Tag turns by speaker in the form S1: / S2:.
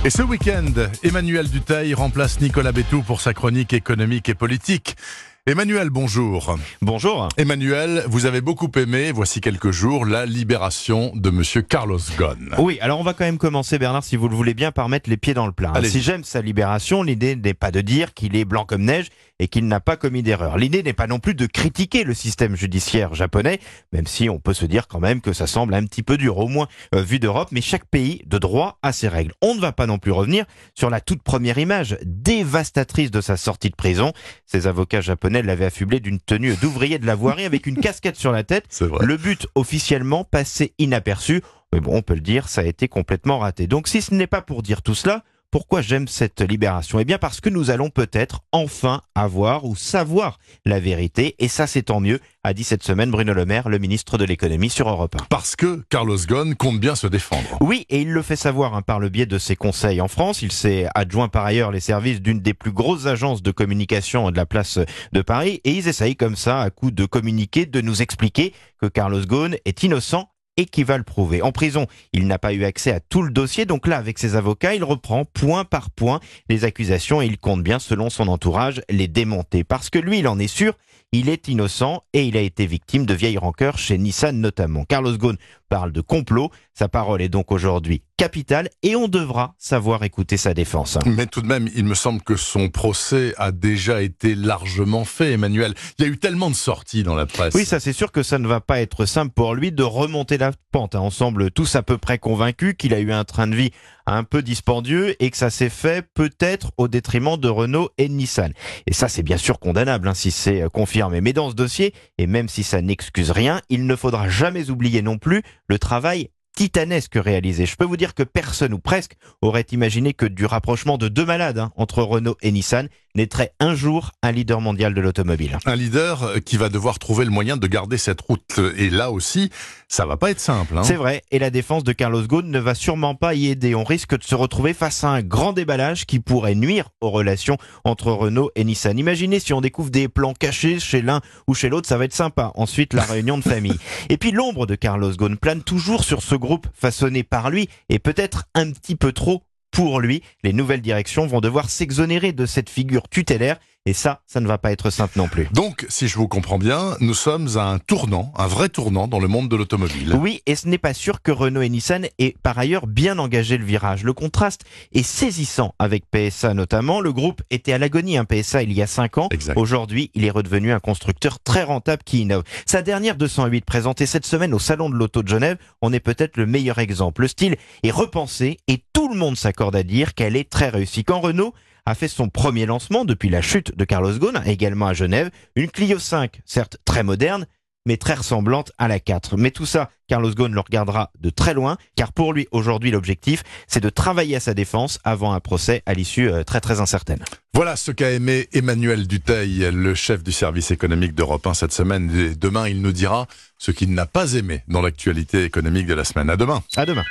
S1: Et ce week-end, Emmanuel Dutheil remplace Nicolas Bétou pour sa chronique économique et politique. Emmanuel, bonjour.
S2: Bonjour.
S1: Emmanuel, vous avez beaucoup aimé, voici quelques jours, la libération de monsieur Carlos Ghosn.
S2: Oui, alors on va quand même commencer, Bernard, si vous le voulez bien, par mettre les pieds dans le plat.
S1: Allez-y.
S2: Si j'aime sa libération, l'idée n'est pas de dire qu'il est blanc comme neige et qu'il n'a pas commis d'erreur. L'idée n'est pas non plus de critiquer le système judiciaire japonais, même si on peut se dire quand même que ça semble un petit peu dur, au moins vu d'Europe, mais chaque pays de droit a ses règles. On ne va pas non plus revenir sur la toute première image dévastatrice de sa sortie de prison. Ses avocats japonais l'avaient affublé d'une tenue d'ouvrier de la voirie avec une casquette sur la tête.
S1: C'est vrai.
S2: Le but officiellement passé inaperçu. Mais bon, on peut le dire, ça a été complètement raté. Donc si ce n'est pas pour dire tout cela, pourquoi j'aime cette libération ? Eh bien parce que nous allons peut-être enfin avoir ou savoir la vérité. Et ça, c'est tant mieux, a dit cette semaine Bruno Le Maire, le ministre de l'économie sur Europe 1.
S1: Parce que Carlos Ghosn compte bien se défendre.
S2: Oui, et il le fait savoir par le biais de ses conseils en France. Il s'est adjoint par ailleurs les services d'une des plus grosses agences de communication de la place de Paris. Et ils essayent comme ça, à coup de communiquer, de nous expliquer que Carlos Ghosn est innocent et qui va le prouver. En prison, il n'a pas eu accès à tout le dossier, donc là, avec ses avocats, il reprend point par point les accusations et il compte bien, selon son entourage, les démonter. Parce que lui, il en est sûr, il est innocent et il a été victime de vieilles rancœurs chez Nissan notamment. Carlos Ghosn parle de complot, sa parole est donc aujourd'hui capitale et on devra savoir écouter sa défense.
S1: Mais tout de même, il me semble que son procès a déjà été largement fait, Emmanuel. Il y a eu tellement de sorties dans la presse.
S2: Oui, ça c'est sûr que ça ne va pas être simple pour lui de remonter la pente. On semble tous à peu près convaincus qu'il a eu un train de vie un peu dispendieux et que ça s'est fait peut-être au détriment de Renault et de Nissan. Et ça c'est bien sûr condamnable si c'est confirmé. Mais dans ce dossier, et même si ça n'excuse rien, il ne faudra jamais oublier non plus le travail titanesque réalisé. Je peux vous dire que personne ou presque aurait imaginé que du rapprochement de deux malades entre Renault et Nissan naîtrait un jour un leader mondial de l'automobile.
S1: Un leader qui va devoir trouver le moyen de garder cette route. Et là aussi, ça va pas être simple.
S2: C'est vrai, et la défense de Carlos Ghosn ne va sûrement pas y aider. On risque de se retrouver face à un grand déballage qui pourrait nuire aux relations entre Renault et Nissan. Imaginez si on découvre des plans cachés chez l'un ou chez l'autre, ça va être sympa. Ensuite, la réunion de famille. Et puis l'ombre de Carlos Ghosn plane toujours sur ce groupe façonné par lui et peut-être un petit peu trop pour lui. Les nouvelles directions vont devoir s'exonérer de cette figure tutélaire et ça ne va pas être simple non plus.
S1: Donc, si je vous comprends bien, nous sommes à un tournant, un vrai tournant dans le monde de l'automobile.
S2: Oui, et ce n'est pas sûr que Renault et Nissan aient par ailleurs bien engagé le virage. Le contraste est saisissant avec PSA notamment. Le groupe était à l'agonie, PSA, il y a 5 ans.
S1: Exact.
S2: Aujourd'hui, il est redevenu un constructeur très rentable qui innove. Sa dernière 208 présentée cette semaine au Salon de l'Auto de Genève en est peut-être le meilleur exemple. Le style est repensé et tout le monde s'accorde à dire qu'elle est très réussie. Quand Renault a fait son premier lancement depuis la chute de Carlos Ghosn, également à Genève, une Clio 5, certes très moderne, mais très ressemblante à la 4. Mais tout ça, Carlos Ghosn le regardera de très loin, car pour lui, aujourd'hui, l'objectif, c'est de travailler à sa défense avant un procès à l'issue très très incertaine.
S1: Voilà ce qu'a aimé Emmanuel Dutheil, le chef du service économique d'Europe 1 cette semaine. Et demain, il nous dira ce qu'il n'a pas aimé dans l'actualité économique de la semaine. À demain.
S2: À demain.